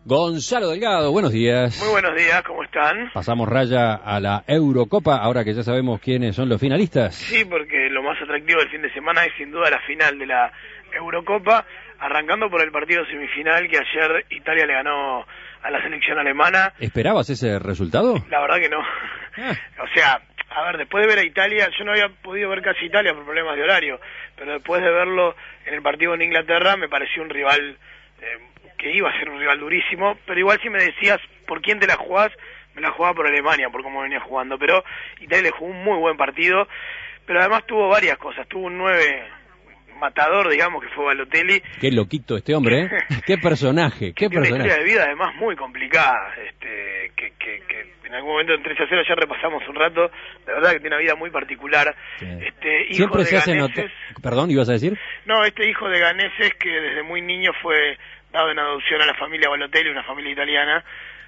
Gonzalo Delgado, buenos días. Muy buenos días, ¿cómo están? Pasamos raya a la Eurocopa, ahora que ya sabemos quiénes son los finalistas. Sí, porque lo más atractivo del fin de semana es sin duda la final de la Eurocopa, arrancando por el partido semifinal que ayer Italia le ganó a la selección alemana. ¿Esperabas ese resultado? La verdad que no. O sea, a ver, después de ver a Italia, yo no había podido ver casi Italia por problemas de horario, pero después de verlo en el partido en Inglaterra me pareció un rival que iba a ser un rival durísimo, pero igual si me decías por quién te la jugás, me la jugaba por Alemania, por cómo venía jugando, pero Italia le jugó un muy buen partido, pero además tuvo varias cosas, tuvo un 9 matador, digamos, que fue Balotelli. Qué loquito este hombre, ¿eh? Qué personaje, qué personaje. Una historia de vida además muy complicada, que en algún momento en 3-0 ya repasamos un rato, de verdad que tiene una vida muy particular. Sí. Hijo Siempre de se hace ganeses. Perdón, ¿ibas a decir? No, este hijo de ganeses que desde muy niño fue dado en adopción a la familia Balotelli, una familia italiana,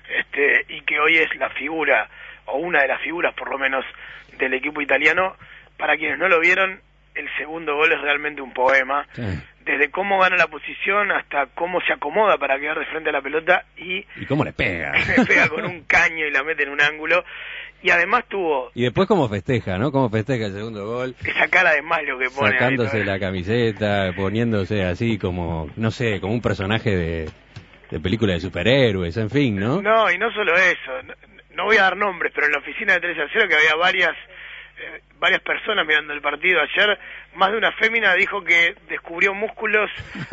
y que hoy es la figura, o una de las figuras por lo menos, del equipo italiano. Para quienes no lo vieron, el segundo gol es realmente un poema, sí. Desde cómo gana la posición hasta cómo se acomoda para quedar de frente a la pelota y cómo le pega. Le pega con un caño y la mete en un ángulo. Y además tuvo... Y después cómo festeja, ¿no? Cómo festeja el segundo gol. Esa cara de malo que pone. Sacándose ahí, la camiseta, poniéndose así como, no sé, como un personaje de película de superhéroes, en fin, ¿no? No, y no solo eso. No voy a dar nombres, pero en la oficina de 3-0 que había varias personas mirando el partido ayer, más de una fémina dijo que descubrió músculos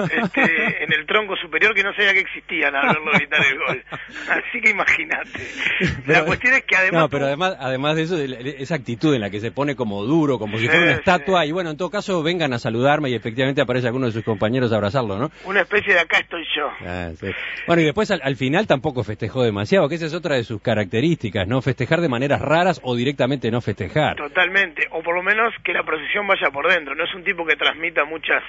en el tronco superior que no sabía que existían al verlo gritar el gol. Así que imagínate. La cuestión es que además... No, pero además de eso, esa actitud en la que se pone como duro, como si fuera una estatua, y bueno, en todo caso vengan a saludarme y efectivamente aparece alguno de sus compañeros a abrazarlo, ¿no? Una especie de acá estoy yo. Sí. Bueno, y después al final tampoco festejó demasiado, que esa es otra de sus características, ¿no? Festejar de maneras raras o directamente no festejar. Totalmente, o por lo menos que la procesión vaya por dentro. No es un tipo que transmita mucha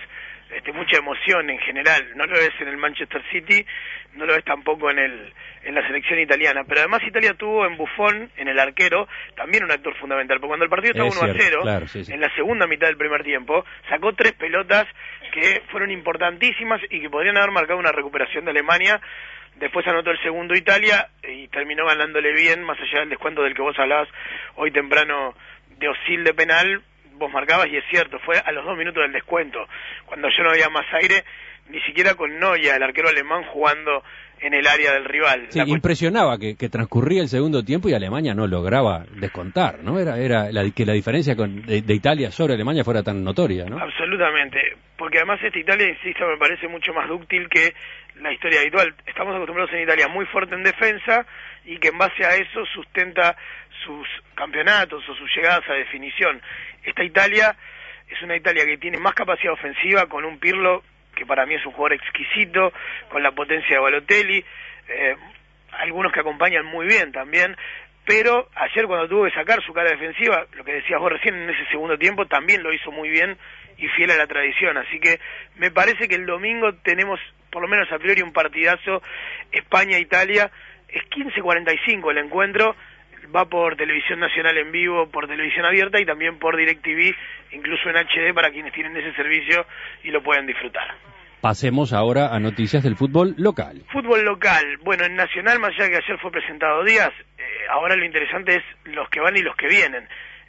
emoción en general. No lo es en el Manchester City, no lo es tampoco en la selección italiana. Pero además Italia tuvo en Buffon, en el arquero, también un actor fundamental. Porque cuando el partido estaba 1-0, claro, sí. En la segunda mitad del primer tiempo, sacó 3 pelotas que fueron importantísimas y que podrían haber marcado una recuperación de Alemania. Después anotó el segundo Italia y terminó ganándole bien, más allá del descuento del que vos hablabas hoy temprano de Özil de penal. Vos marcabas y es cierto, fue a los 2 minutos del descuento, cuando yo no había más aire, ni siquiera con Neuer, el arquero alemán, jugando en el área del rival. Sí, impresionaba que transcurría el segundo tiempo y Alemania no lograba descontar, ¿no? Era que la diferencia de Italia sobre Alemania fuera tan notoria, ¿no? Absolutamente, porque además esta Italia, insisto, me parece mucho más dúctil que la historia habitual. Estamos acostumbrados en Italia muy fuerte en defensa y que en base a eso sustenta sus campeonatos o sus llegadas a definición. Esta Italia es una Italia que tiene más capacidad ofensiva, con un Pirlo que para mí es un jugador exquisito, con la potencia de Balotelli, algunos que acompañan muy bien también, pero ayer cuando tuvo que sacar su cara defensiva, lo que decías vos recién, en ese segundo tiempo también lo hizo muy bien y fiel a la tradición. Así que me parece que el domingo tenemos por lo menos a priori un partidazo. España-Italia, es 15:45 el encuentro, va por televisión nacional en vivo, por televisión abierta y también por DirecTV, incluso en HD para quienes tienen ese servicio y lo pueden disfrutar. Pasemos ahora a noticias del fútbol local. Fútbol local, bueno, en Nacional, más allá que ayer fue presentado Díaz, ahora lo interesante es los que van y los que vienen.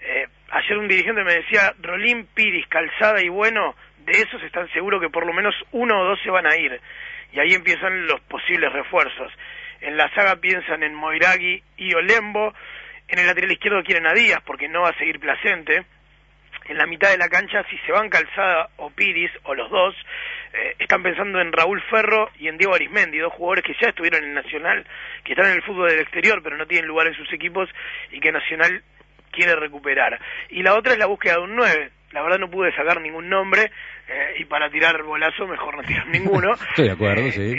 Ayer un dirigente me decía, Rolín, Piris, Calzada y Bueno, de esos están seguros que por lo menos 1 o 2 se van a ir. Y ahí empiezan los posibles refuerzos. En la saga piensan en Moiragui y Olembo. En el lateral izquierdo quieren a Díaz porque no va a seguir Placente. En la mitad de la cancha, si se van Calzada o Piris, o los dos, están pensando en Raúl Ferro y en Diego Arismendi, 2 jugadores que ya estuvieron en el Nacional, que están en el fútbol del exterior, pero no tienen lugar en sus equipos y que Nacional quiere recuperar. Y la otra es la búsqueda de un 9. La verdad no pude sacar ningún nombre, y para tirar bolazo mejor no tirar ninguno. Estoy de acuerdo, sí.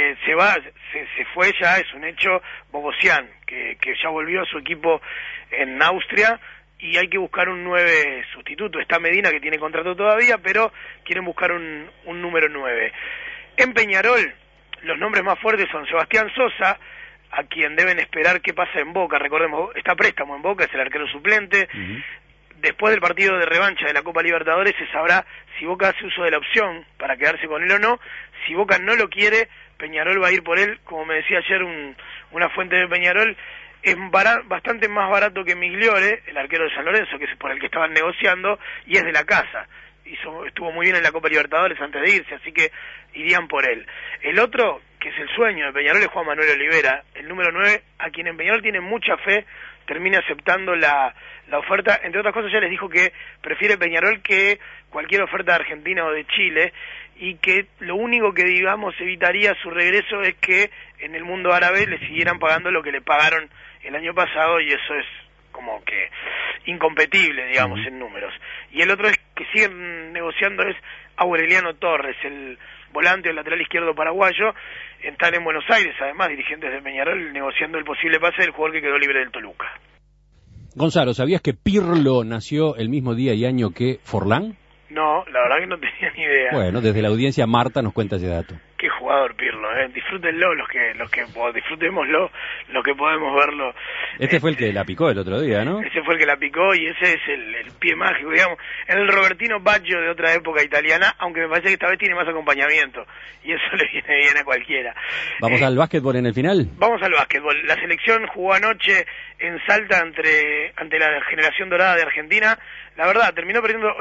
Se fue ya, es un hecho, Bogosian, que ya volvió a su equipo en Austria, y hay que buscar un 9 sustituto. Está Medina, que tiene contrato todavía, pero quieren buscar un número 9. En Peñarol, los nombres más fuertes son Sebastián Sosa, a quien deben esperar qué pasa en Boca. Recordemos, está préstamo en Boca, es el arquero suplente. Después del partido de revancha de la Copa Libertadores se sabrá si Boca hace uso de la opción para quedarse con él o no. Si Boca no lo quiere, Peñarol va a ir por él, como me decía ayer una fuente de Peñarol, es bastante más barato que Migliore, el arquero de San Lorenzo, que es por el que estaban negociando, y es de la casa. Estuvo muy bien en la Copa Libertadores antes de irse, así que irían por él. El otro, que es el sueño de Peñarol, es Juan Manuel Olivera, el número 9, a quien en Peñarol tiene mucha fe, termina aceptando la oferta. Entre otras cosas, ya les dijo que prefiere Peñarol que cualquier oferta de Argentina o de Chile, y que lo único que, digamos, evitaría su regreso es que en el mundo árabe le siguieran pagando lo que le pagaron el año pasado, y eso es como que incompetible, digamos, en números. Y el otro es que siguen negociando es Aureliano Torres, el volante o lateral izquierdo paraguayo. Están en Buenos Aires, además, dirigentes de Peñarol, negociando el posible pase del jugador que quedó libre del Toluca. Gonzalo, ¿sabías que Pirlo nació el mismo día y año que Forlán? No, la verdad que no tenía ni idea. Bueno, desde la audiencia Marta nos cuenta ese dato. Qué jugador Pirlo, disfrútenlo disfrutémoslo, los que podemos verlo. Este fue el que la picó el otro día, ¿no? Ese fue el que la picó, y ese es el pie mágico, digamos, el Robertino Baggio de otra época italiana, aunque me parece que esta vez tiene más acompañamiento, y eso le viene bien a cualquiera. ¿Vamos al básquetbol en el final? Vamos al básquetbol. La selección jugó anoche en Salta ante la generación dorada de Argentina. La verdad, terminó perdiendo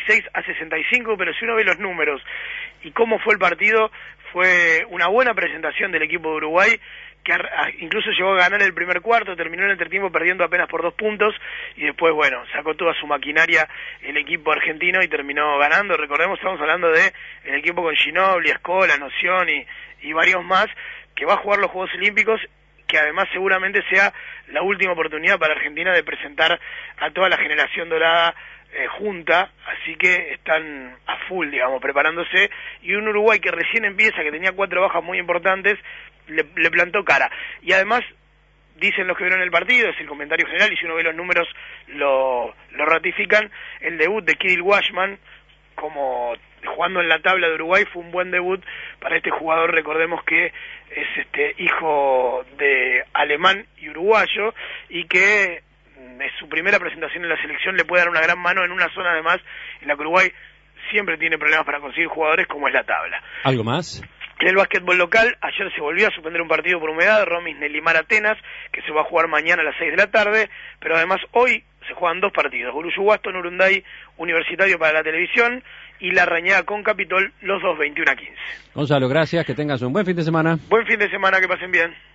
86-65, pero si uno ve los números y cómo fue el partido, fue una buena presentación del equipo de Uruguay, que incluso llegó a ganar el primer cuarto, terminó en el entretiempo perdiendo apenas por 2 puntos, y después, bueno, sacó toda su maquinaria el equipo argentino y terminó ganando. Recordemos, estamos hablando de el equipo con Ginóbili, Escola, Noción y varios más, que va a jugar los Juegos Olímpicos, que además seguramente sea la última oportunidad para Argentina de presentar a toda la generación dorada junta, así que están a full, digamos, preparándose, y un Uruguay que recién empieza, que tenía 4 bajas muy importantes, le plantó cara. Y además, dicen los que vieron el partido, es el comentario general, y si uno ve los números lo ratifican, el debut de Kirill Washman como jugando en la tabla de Uruguay fue un buen debut para este jugador. Recordemos que es hijo de alemán y uruguayo, y que es su primera presentación en la selección, le puede dar una gran mano en una zona además en la que Uruguay siempre tiene problemas para conseguir jugadores, como es la tabla. ¿Algo más? En el básquetbol local, ayer se volvió a suspender un partido por humedad, Romis Nelimar Atenas, que se va a jugar mañana a las 6 de la tarde, pero además hoy se juegan 2 partidos, Buruyuguaston, Urunday Universitario para la televisión, y La Rañada con Capitol, los dos 21-15. Gonzalo, gracias, que tengas un buen fin de semana. Buen fin de semana, que pasen bien.